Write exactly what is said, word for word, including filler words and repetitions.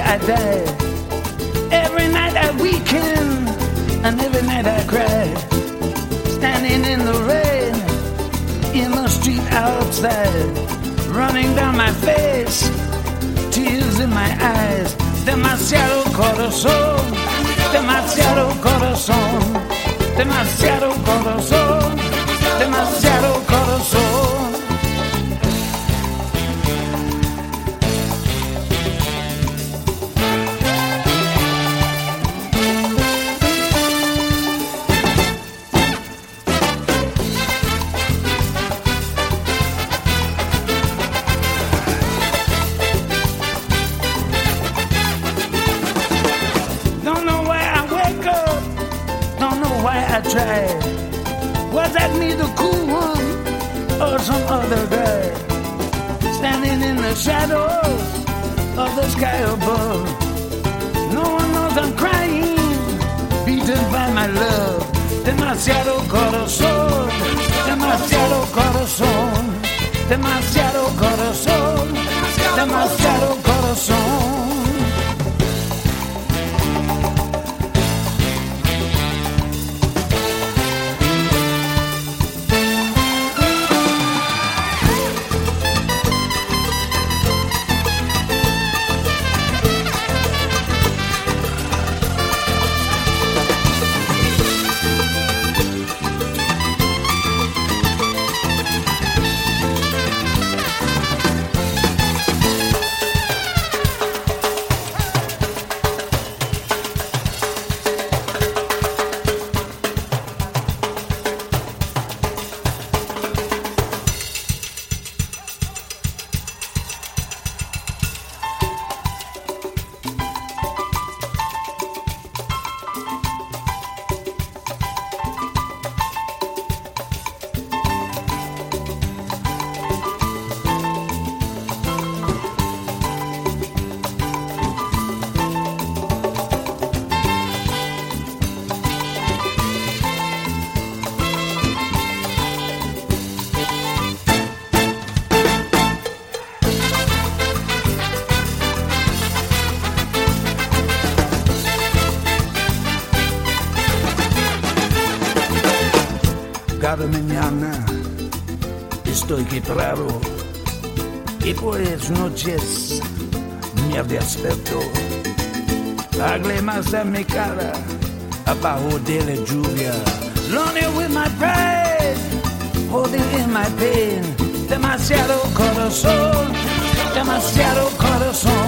I die. Every night I weaken, and every night I cry. Standing in the rain, in the street outside, running down my face, tears in my eyes. Demasiado corazón, demasiado corazón, demasiado corazón, demasiado corazón. Try. Was that me, the cool one, or some other guy? Standing in the shadows of the sky above. No one knows I'm crying, beaten by my love. Demasiado corazón, demasiado corazón, demasiado corazón, demasiado corazón. Cada mañana estoy quebrado y por las noches me despierto. Lágrimas en mi cara abajo de la lluvia. Lonely with my pride, holding in my pain. Demasiado corazón, demasiado corazón.